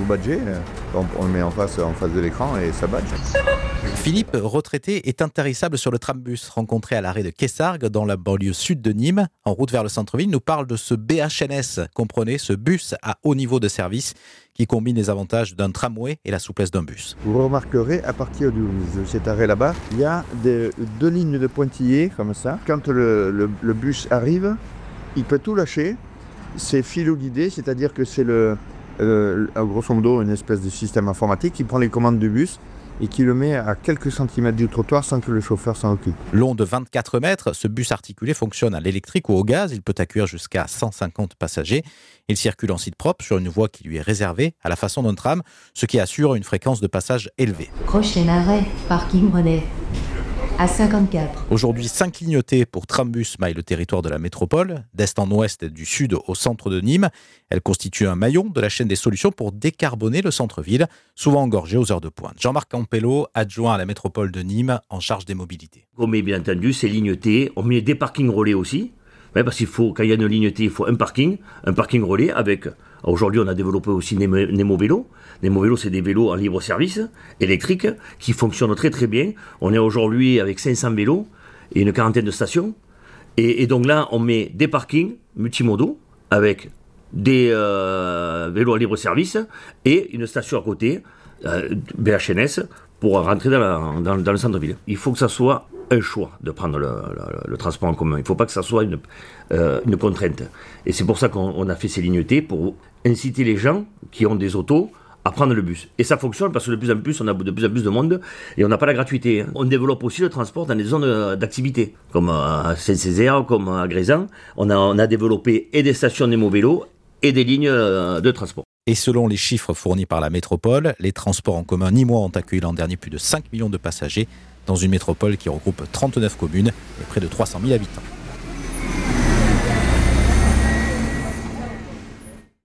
badger. On le met en face de l'écran et ça badge. Philippe, retraité, est intarissable sur le trambus rencontré à l'arrêt de Quessargues, dans la banlieue sud de Nîmes. En route vers le centre-ville, nous parle de ce BHNS, comprenez, ce bus à haut niveau de service qui combine les avantages d'un tramway et la souplesse d'un bus. Vous remarquerez, à partir de cet arrêt là-bas, il y a deux lignes de pointillés comme ça. Quand le bus arrive, il peut tout lâcher. C'est filoguidé, c'est-à-dire que c'est grosso modo une espèce de système informatique qui prend les commandes du bus et qui le met à quelques centimètres du trottoir sans que le chauffeur s'en occupe. Long de 24 mètres, ce bus articulé fonctionne à l'électrique ou au gaz. Il peut accueillir jusqu'à 150 passagers. Il circule en site propre sur une voie qui lui est réservée à la façon d'un tram, ce qui assure une fréquence de passage élevée. Prochain arrêt, parking René. À 54. Aujourd'hui, 5 lignes T pour Trambus maillent le territoire de la métropole, d'est en ouest et du sud au centre de Nîmes. Elle constitue un maillon de la chaîne des solutions pour décarboner le centre-ville, souvent engorgé aux heures de pointe. Jean-Marc Campello, adjoint à la métropole de Nîmes, en charge des mobilités. On met bien entendu ces lignes T, on met des parkings relais aussi, parce qu'il faut, quand il y a une ligne T, il faut un parking relais avec... Aujourd'hui, on a développé aussi Nemo Vélo. Nemo Vélo, c'est des vélos en libre service, électriques, qui fonctionnent très très bien. On est aujourd'hui avec 500 vélos et une quarantaine de stations. Et donc là, on met des parkings multimodaux avec des vélos en libre service et une station à côté, BHNS, pour rentrer dans le centre-ville. Il faut que ça soit un choix de prendre le transport en commun. Il ne faut pas que ça soit une contrainte. Et c'est pour ça qu'on a fait ces lignes T, pour inciter les gens qui ont des autos à prendre le bus. Et ça fonctionne parce que de plus en plus, on a de plus en plus de monde et on n'a pas la gratuité. On développe aussi le transport dans des zones d'activité, comme à Saint-Césaire, comme à Grézan. On a développé et des stations Nemo Vélo et des lignes de transport. Et selon les chiffres fournis par la métropole, les transports en commun nîmois ont accueilli l'an dernier plus de 5 millions de passagers dans une métropole qui regroupe 39 communes et près de 300 000 habitants.